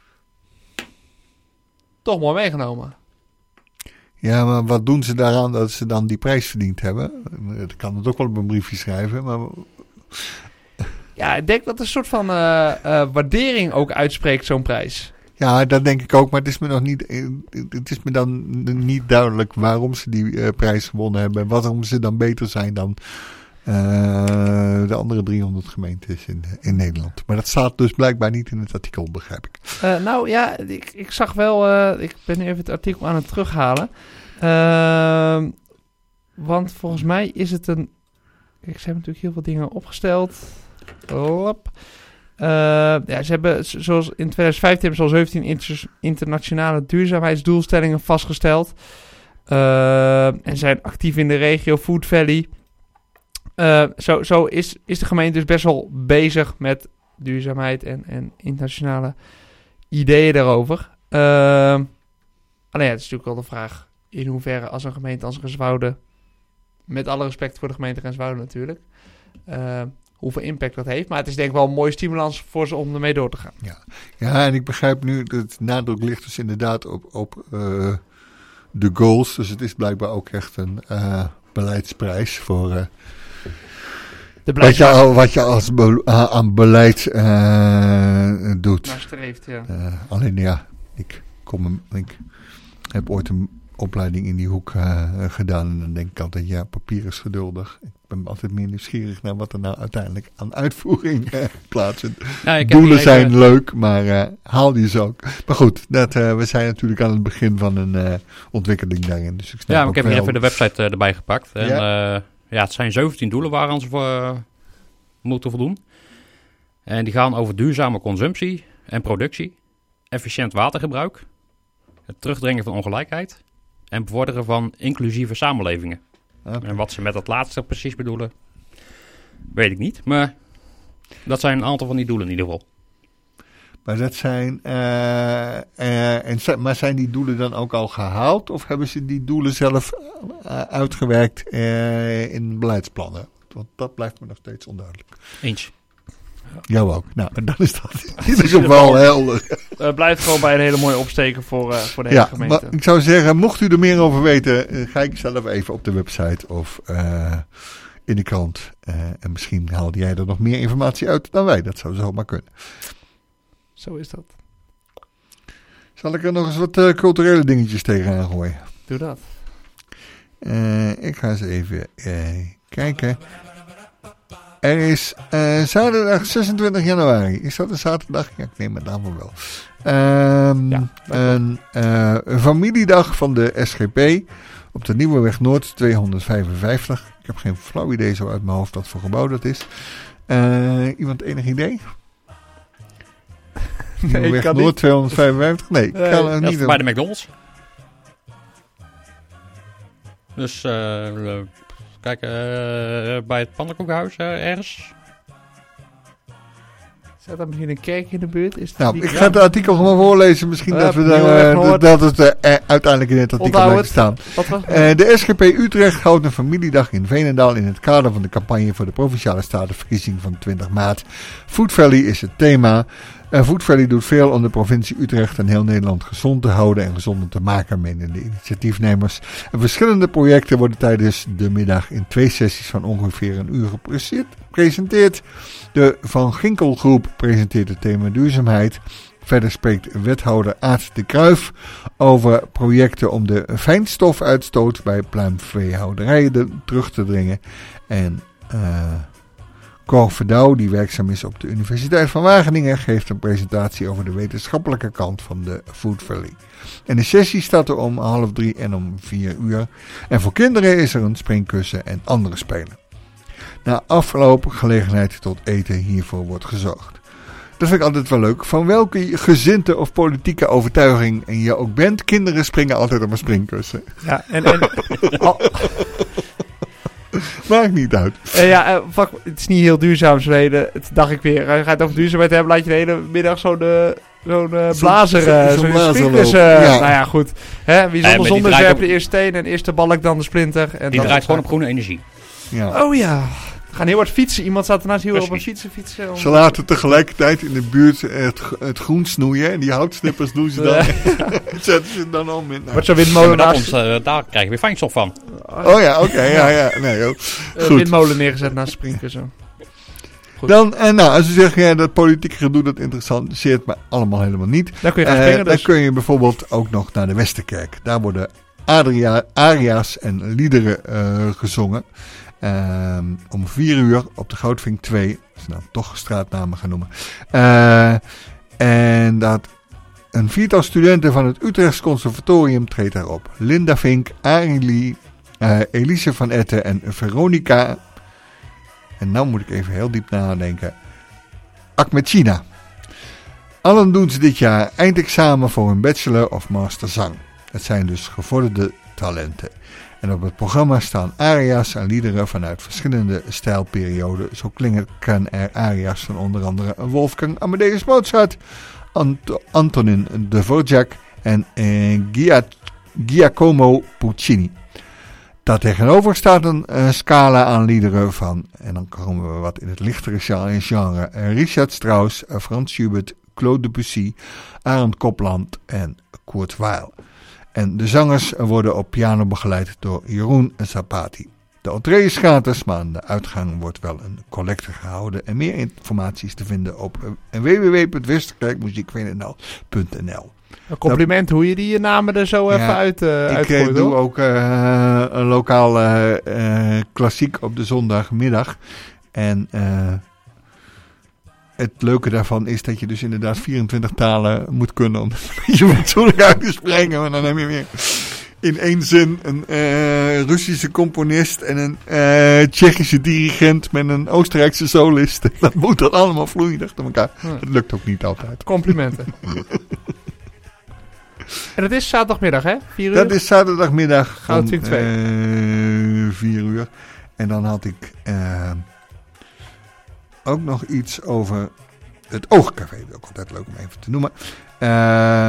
Toch mooi meegenomen. Ja, maar wat doen ze daaraan dat ze dan die prijs verdiend hebben? Ik kan het ook wel op een briefje schrijven, maar... Ja, ik denk dat een soort van uh, uh, waardering ook uitspreekt, zo'n prijs. Ja, dat denk ik ook, maar het is me nog niet, het is me dan niet duidelijk waarom ze die uh, prijs gewonnen hebben. En waarom ze dan beter zijn dan uh, de andere driehonderd gemeentes in, in Nederland. Maar dat staat dus blijkbaar niet in het artikel, begrijp ik. Uh, nou ja, ik, ik zag wel, uh, ik ben nu even het artikel aan het terughalen. Uh, want volgens mij is het een, ik ze hebben natuurlijk heel veel dingen opgesteld. Hop. Uh, ja, ze hebben zoals in twintig vijftien hebben ze al zeventien inter- internationale duurzaamheidsdoelstellingen vastgesteld. Uh, en zijn actief in de regio Food Valley. Uh, zo zo is, is de gemeente dus best wel bezig met duurzaamheid en, en internationale ideeën daarover. Uh, alleen ja, het is natuurlijk wel de vraag in hoeverre als een gemeente als Renswoude, met alle respect voor de gemeente Renswoude natuurlijk, uh, hoeveel impact dat heeft. Maar het is denk ik wel een mooie stimulans voor ze om ermee door te gaan. Ja, ja en ik begrijp nu dat het nadruk ligt dus inderdaad op, op uh, de goals. Dus het is blijkbaar ook echt een uh, beleidsprijs voor uh, de wat, je, al, wat je als be- uh, aan beleid uh, doet. Maar streeft, ja. Uh, alleen ja, ik, kom, ik heb ooit een opleiding in die hoek uh, gedaan. En dan denk ik altijd, ja, papier is geduldig. Ik ben altijd meer nieuwsgierig naar wat er nou uiteindelijk aan uitvoering uh, plaatsvindt. Ja, doelen zijn even... leuk, maar uh, haal die ze ook. Maar goed, dat, uh, we zijn natuurlijk aan het begin van een uh, ontwikkeling daarin. Dus ik snap ja, maar ik heb wel... hier even de website uh, erbij gepakt. En, ja? Uh, ja, het zijn zeventien doelen waaraan ze uh, moeten voldoen. En die gaan over duurzame consumptie en productie, efficiënt watergebruik, het terugdringen van ongelijkheid en bevorderen van inclusieve samenlevingen. Okay. En wat ze met dat laatste precies bedoelen, weet ik niet. Maar dat zijn een aantal van die doelen in ieder geval. Maar dat zijn, uh, uh, en, maar zijn die doelen dan ook al gehaald? Of hebben ze die doelen zelf uh, uitgewerkt uh, in beleidsplannen? Want dat blijft me nog steeds onduidelijk. Eens. Ja. Jou ook. Nou, dan is dat in ieder geval helder. Uh, blijft gewoon bij een hele mooie opsteken voor, uh, voor de hele ja, gemeente. Maar ik zou zeggen, mocht u er meer over weten, uh, ga ik zelf even op de website of uh, in de krant. Uh, en misschien haalde jij er nog meer informatie uit dan wij. Dat zou zomaar kunnen. Zo is dat. Zal ik er nog eens wat uh, culturele dingetjes tegenaan gooien? Doe dat. Uh, ik ga eens even uh, kijken. Er is uh, zaterdag zesentwintig januari. Is dat een zaterdag? Ja, ik neem het aan wel. Um, ja, een uh, familiedag van de S G P op de Nieuweweg Noord tweehonderdvijfenvijftig. Ik heb geen flauw idee zo uit mijn hoofd wat voor gebouw dat is. Uh, iemand enig idee? Nee, Nieuweweg Noord niet. tweehonderdvijfenvijftig? Nee, ik uh, kan er niet. niet. Bij de McDonald's. Dus uh, kijk, uh, bij het Pannenkoekenhuis uh, ergens. Zit er misschien een kerk in de buurt? Is nou, ik ga het artikel gewoon voorlezen. Misschien uh, dat, we dan, uh, dat het uh, uiteindelijk in het artikel blijft staan. Uh, de S G P Utrecht houdt een familiedag in Veenendaal in het kader van de campagne voor de Provinciale Statenverkiezing van twintig maart. Food Valley is het thema. Uh, Food Valley doet veel om de provincie Utrecht en heel Nederland gezond te houden en gezonder te maken, menen de initiatiefnemers. En verschillende projecten worden tijdens de middag in twee sessies van ongeveer een uur gepresenteerd. De Van Ginkel Groep presenteert het thema duurzaamheid. Verder spreekt wethouder Aad de Kruijf over projecten om de fijnstofuitstoot bij pluimveehouderijen terug te dringen. En uh, Cor Verdouw, die werkzaam is op de Universiteit van Wageningen, geeft een presentatie over de wetenschappelijke kant van de Food Valley. En de sessie staat er om half drie en om vier uur. En voor kinderen is er een springkussen en andere spelen. Na afloop gelegenheid tot eten hiervoor wordt gezorgd. Dat vind ik altijd wel leuk. Van welke gezinte of politieke overtuiging je ook bent, kinderen springen altijd op een springkussen. Ja, en... en al, maakt niet uit. Uh, ja, uh, fuck, het is niet heel duurzaam, Zweden. Het dacht ik weer. Als je het over duurzaamheid hebben, laat je de hele middag zo'n uh, zo'n uh, blazer, uh, zo'n zo'n blazerloop. uh, Ja. Nou ja, goed. Hè, wie Ja, zonder maar die zonde draait werpt ook- de eerste steen en eerst de balk dan de splinter. En Die dan draait gewoon op groene energie. Ja. Oh ja. We gaan heel hard fietsen. Iemand staat ernaast heel erg op een Precies. fietsen fietsen. om- Ze laten tegelijkertijd in de buurt het, het groen snoeien. En die houtsnippers doen ze dan. Zetten ze dan om in. Wordt zo'n Ja, windmolen maar dat naast... ons, uh, daar krijgen we weer fijnstof van. Oh ja, oké. Okay, ja, ja. Nee, joh. uh, Goed. windmolen neergezet naast de springkussen. Goed. Dan, en nou, als u zegt, ja, dat politieke gedoe, dat interesseert me allemaal helemaal niet. Daar kun je gaan Eh, springen, dus. Dan kun je bijvoorbeeld ook nog naar de Westerkerk. Daar worden aria, aria's en liederen uh, gezongen. Um, om vier uur op de Goudvink twee. Als we nou toch straatnamen gaan noemen. Uh, en dat een viertal studenten van het Utrechts Conservatorium treedt daarop. Linda Vink, Arie uh, Elise van Etten en Veronica. En nou moet ik even heel diep nadenken. Ahmedchina. Allen doen ze dit jaar eindexamen voor een bachelor of master zang. Het zijn dus gevorderde talenten. En op het programma staan aria's en liederen vanuit verschillende stijlperioden. Zo klinken er aria's van onder andere Wolfgang Amadeus Mozart, Ant- Antonin Dvorak en eh, Gia- Giacomo Puccini. Daartegenover staat een uh, scala aan liederen van, en dan komen we wat in het lichtere genre, uh, Richard Strauss, uh, Frans Schubert, Claude Debussy, Arend Copland en Kurt Weill. En de zangers worden op piano begeleid door Jeroen Zapati. De entree is gratis, maar aan de uitgang wordt wel een collecte gehouden. En meer informatie is te vinden op w w w punt westerkerkmuziek punt n l. Een compliment hoe je die namen er zo Ja, even uit uh, Ik uitgooit, eh, doe hoor. ook uh, een lokaal uh, uh, klassiek op de zondagmiddag. En uh, het leuke daarvan is dat je dus inderdaad vierentwintig talen moet kunnen om het een beetje fatsoenlijk uit te spreken. Maar dan heb je weer in één zin een uh, Russische componist en een uh, Tsjechische dirigent met een Oostenrijkse solist. Dat moet dan allemaal vloeiend achter elkaar. Ja. Dat lukt ook niet altijd. Complimenten. En dat is zaterdagmiddag, hè? vier uur? Dat is zaterdagmiddag om Goudvink twee. uh, vier uur. En dan had ik uh, ook nog iets over het Oogcafé. Dat is ook altijd leuk om even te noemen. Uh,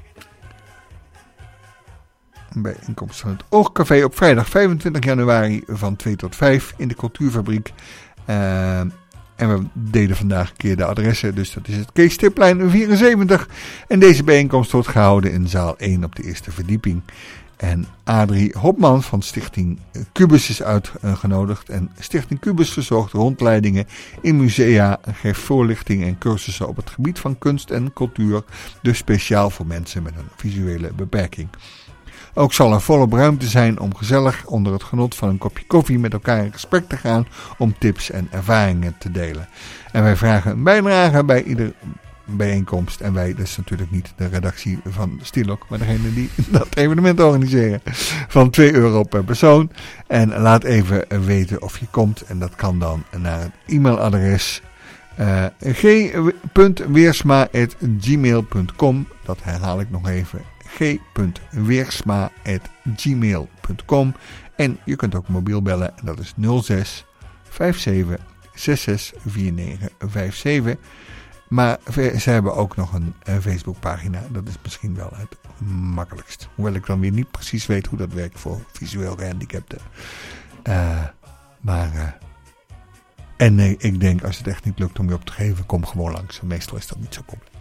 een bijeenkomst van het Oogcafé op vrijdag vijfentwintig januari van twee tot vijf in de Cultuurfabriek. Uh, En we deden vandaag een keer de adressen, dus dat is het Kees Stipplein vierenzeventig. En deze bijeenkomst wordt gehouden in zaal één op de eerste verdieping. En Adrie Hopman van Stichting Cubus is uitgenodigd. En Stichting Cubus verzorgt rondleidingen in musea, geeft voorlichting en cursussen op het gebied van kunst en cultuur. Dus speciaal voor mensen met een visuele beperking. Ook zal er volop ruimte zijn om gezellig onder het genot van een kopje koffie met elkaar in gesprek te gaan om tips en ervaringen te delen. En wij vragen een bijdrage bij ieder bijeenkomst. En wij, dat is natuurlijk niet de redactie van Stilok, maar degene die dat evenement organiseren. Van twee euro per persoon. En laat even weten of je komt. En dat kan dan naar het e-mailadres uh, g punt weersma apenstaartje gmail punt com. Dat herhaal ik nog even. g punt weersma apenstaartje gmail punt com. En je kunt ook mobiel bellen. En dat is nul zes vijf zeven zes zes vier negen vijf zeven. Maar ze hebben ook nog een, een Facebookpagina. Dat is misschien wel het makkelijkst. Hoewel ik dan weer niet precies weet hoe dat werkt voor visueel gehandicapten. Uh, maar uh, En uh, ik denk, als het echt niet lukt om je op te geven, kom gewoon langs. Meestal is dat niet zo complex.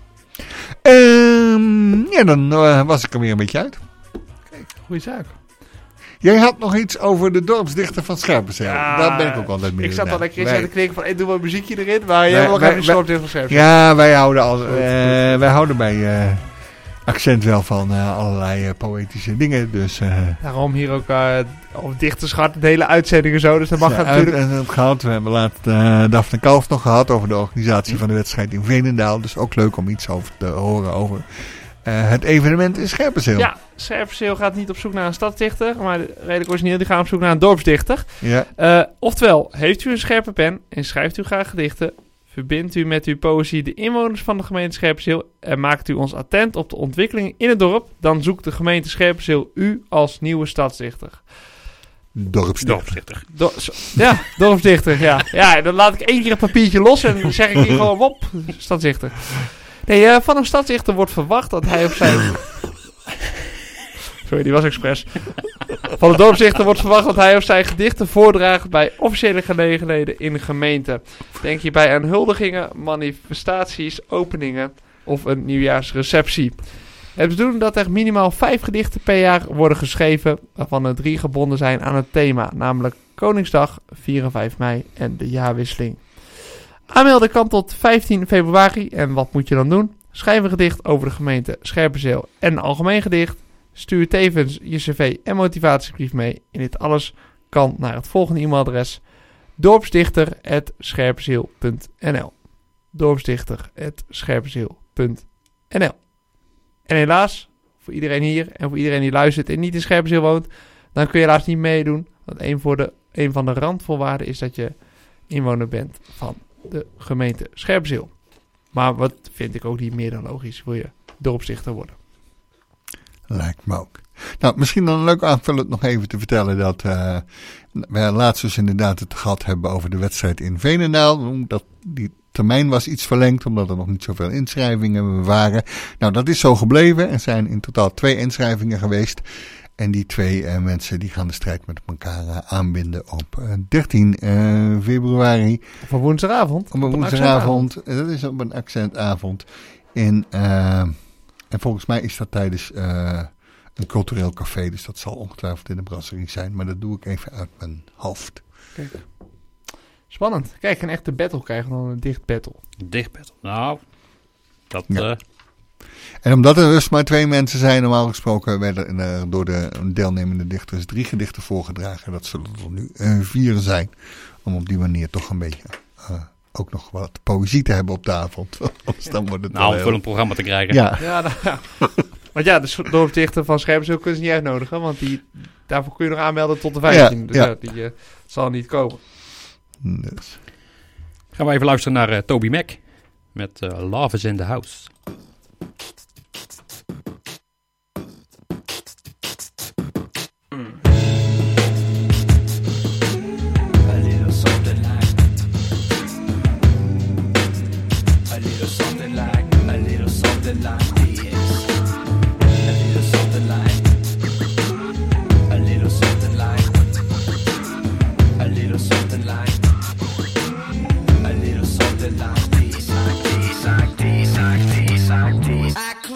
Um, ja, dan uh, was ik er weer een beetje uit. Kijk, goeie zaak. Jij had nog iets over de dorpsdichter van Scherpenzeel. Ja, daar ben ik ook altijd mee. Ik zat al lekker in te klinken van, hey, doe maar muziekje erin. Maar jij wil ook even een dorpsdichter van Scherpenzeel. Ja, wij houden, al, uh, wij houden bij uh, accent wel van uh, allerlei uh, poëtische dingen. Dus, uh, Daarom hier ook uh, op Dichterschat de hele uitzendingen zo. Dus dat mag ja, natuurlijk. En het gehad. We hebben laatst uh, Daphne Kalf nog gehad over de organisatie van de wedstrijd in Veenendaal. Dus ook leuk om iets over te horen over uh, het evenement in Scherpenzeel. Ja, Scherpenzeel gaat niet op zoek naar een stadsdichter, maar redelijk origineel, die gaan op zoek naar een dorpsdichter. Ja. Uh, oftewel, heeft u een scherpe pen en schrijft u graag gedichten, verbindt u met uw poëzie de inwoners van de gemeente Scherpenzeel en maakt u ons attent op de ontwikkelingen in het dorp, dan zoekt de gemeente Scherpenzeel u als nieuwe stadsdichter. Dorpsdichter. Dorpsdichter. Do- so, ja, dorpsdichter, ja. Ja, dan laat ik één keer een papiertje los en dan zeg ik hier gewoon op, stadsdichter. Nee, uh, van een stadsdichter wordt verwacht dat hij op zijn... Sorry, die was expres. Van de dorpsdichter wordt verwacht dat hij of zij gedichten voordraagt bij officiële gelegenheden in de gemeente. Denk hierbij aan huldigingen, manifestaties, openingen of een nieuwjaarsreceptie. Het is bedoeling dat er minimaal vijf gedichten per jaar worden geschreven, waarvan er drie gebonden zijn aan het thema, namelijk Koningsdag, vier en vijf mei en de jaarwisseling. Aanmelden kan tot vijftien februari en wat moet je dan doen? Schrijf een gedicht over de gemeente Scherpenzeel en een algemeen gedicht. Stuur tevens je cv en motivatiebrief mee. En dit alles kan naar het volgende e-mailadres: dorpsdichter apenstaartje scherpenzeel punt n l. dorpsdichter apenstaartje scherpenzeel punt n l. En helaas, voor iedereen hier en voor iedereen die luistert en niet in Scherpenzeel woont, dan kun je helaas niet meedoen. Want een, voor de, een van de randvoorwaarden is dat je inwoner bent van de gemeente Scherpenzeel. Maar wat vind ik ook niet meer dan logisch, wil je dorpsdichter worden. Lijkt me ook. Nou, misschien dan leuk aanvullend nog even te vertellen dat uh, wij laatst dus inderdaad het gehad hebben over de wedstrijd in Veenendaal. Dat die termijn was iets verlengd omdat er nog niet zoveel inschrijvingen waren. Nou, dat is zo gebleven. Er zijn in totaal twee inschrijvingen geweest. En die twee uh, mensen die gaan de strijd met elkaar uh, aanbinden op uh, dertien februari. Op een woensdagavond. Op een woensdagavond. Dat is op een accentavond. In... Uh, En volgens mij is dat tijdens uh, een cultureel café. Dus dat zal ongetwijfeld in de brasserie zijn. Maar dat doe ik even uit mijn hoofd. Kijk. Spannend. Kijk, een echte battle krijgen dan een dicht battle. Dicht battle. Nou, dat... Ja. Uh... En omdat er dus maar twee mensen zijn, normaal gesproken werden er door de deelnemende dichters drie gedichten voorgedragen. Dat zullen er nu uh, vier zijn. Om op die manier toch een beetje... Uh, ook nog wat poëzie te hebben op de avond. Dan wordt het nou, om heel... voor een programma te krijgen. Ja. Ja, nou, ja. Want ja, de dorpsdichter van Scherpenzeel kunnen ze niet uitnodigen. Want die, daarvoor kun je nog aanmelden tot de vijftien. Ja, dus ja. Ja, die uh, zal niet komen. Dus. Gaan we even luisteren naar uh, Toby Mac. Met uh, Love is in the House. I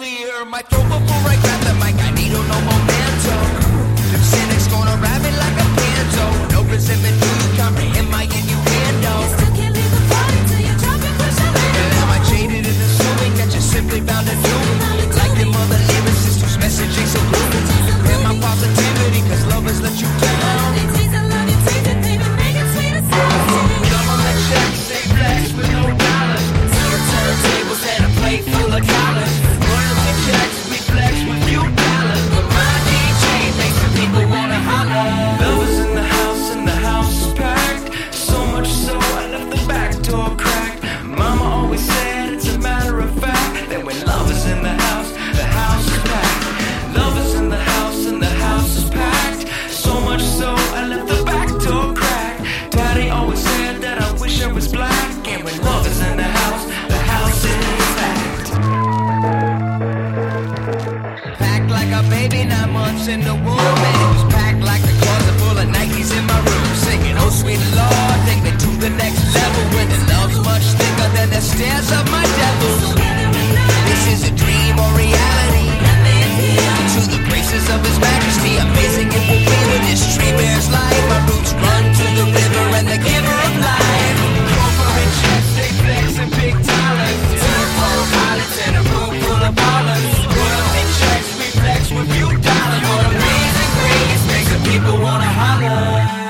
next level when the love's much thicker than the stairs of my devils. This is a dream or reality. To the graces of His Majesty, amazing it will be when this tree bears life. My roots run to the river and the giver of life. Corporate chefs, they flex and big dollars. Full pilots and a room full of ballers. Royalty checks reflex with few dollars. What amazing grace makes the people wanna holler.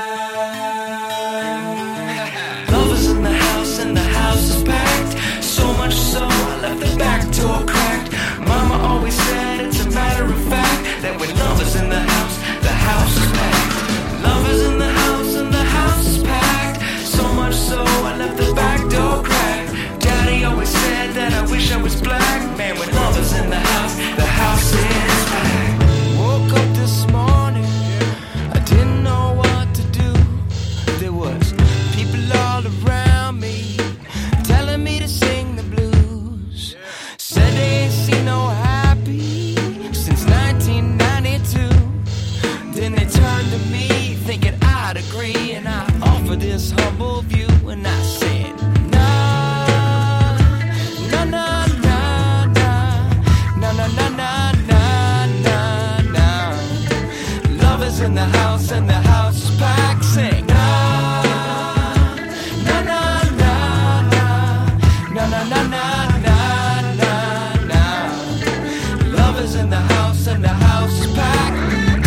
Love is in the house and the house is packed. So much so I left the back door cracked. Mama always said it's a matter of fact that when love is in the house, the house is packed. Love is in the house and the house is packed. So much so I left the back door cracked. Daddy always said that I wish I was black. Man, when love is in the house, the house is packed. Woke up this morning, I didn't know what to do. There was people all around me telling me to sing the blues. Said they ain't seen no happy since nineteen ninety-two. Then they turned to me thinking I'd agree, and I offered this humble view, and I said, nah, nah, nah, nah, nah, nah, nah, nah, nah, nah, nah, nah. Love is in the house and the house is packed. Sing, nah, nah, nah, nah, nah, nah, nah, nah, nah, nah, nah. Love is in the house and the house is packed.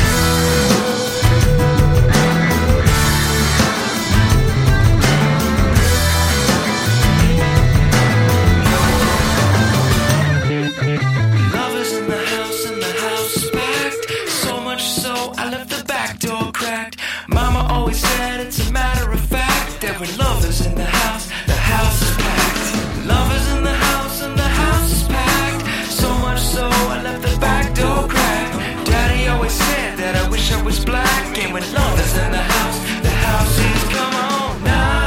Love is in the house and the house is packed. So much so I left the back door cracked. Mama always said it's a matter of fact that when love is in the house, the house is packed. Love is in the house and the house is packed. So much so I left the back door cracked. Daddy always said that I wish I was black. And when love is in the house, the house is come on now.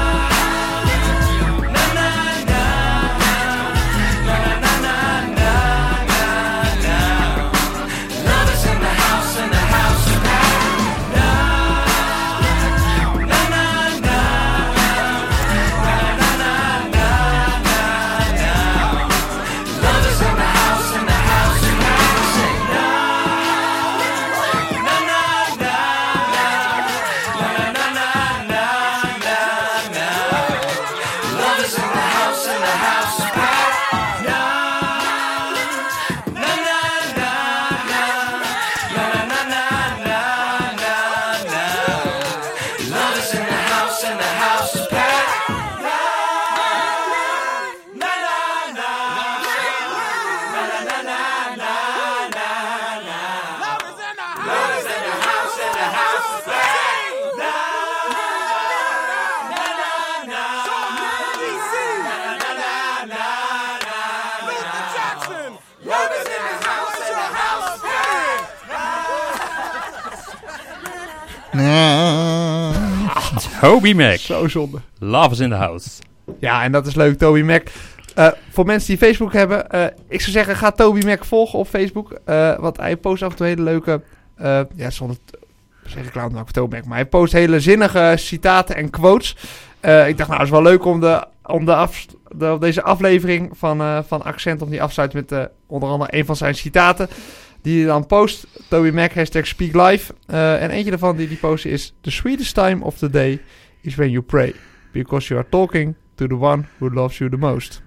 Toby Mac. Zo zonde. Love is in the house. Ja, en dat is leuk, Toby Mac. Uh, voor mensen die Facebook hebben, uh, ik zou zeggen, ga Toby Mac volgen op Facebook. Uh, want hij post af en toe hele leuke, uh, ja, zonder zeg ik nou voor Toby Mac, maar hij post hele zinnige citaten en quotes. Uh, ik dacht, nou, het is wel leuk om, de, om de af, de, deze aflevering van, uh, van Accent, om die af te sluiten met uh, onder andere een van zijn citaten. Die hij dan post, Toby Mac, hashtag Speak Live. Uh, en eentje daarvan die die post is: The sweetest time of the day is when you pray. Because you are talking to the one who loves you the most.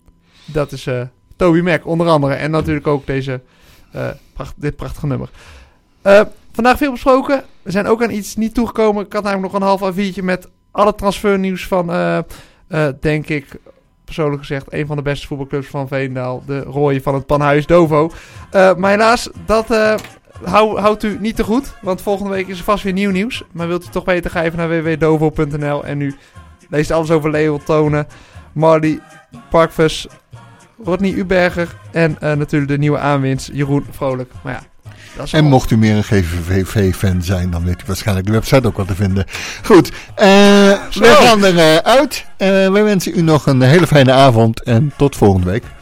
Dat is uh, Toby Mac, onder andere. En natuurlijk ook deze, uh, pracht, dit prachtige nummer. Uh, vandaag veel besproken. We zijn ook aan iets niet toegekomen. Ik had namelijk nog een half A viertje met alle transfernieuws van, uh, uh, denk ik, persoonlijk gezegd, een van de beste voetbalclubs van Veenendaal. De Rooi van het Panhuis Dovo. Uh, maar helaas, dat uh, hou, houdt u niet te goed. Want volgende week is er vast weer nieuw nieuws. Maar wilt u toch weten, ga even naar w w w punt dovo punt n l. En nu leest alles over Leo Tonen, Marley, Parkfus, Rodney Uberger en uh, natuurlijk de nieuwe aanwinst Jeroen Vrolijk. Maar ja, dat is en al... mocht u meer een G V V-fan zijn, dan weet u waarschijnlijk de website ook wel te vinden. Goed, uh, we gaan eruit. Uh, wij wensen u nog een hele fijne avond en tot volgende week.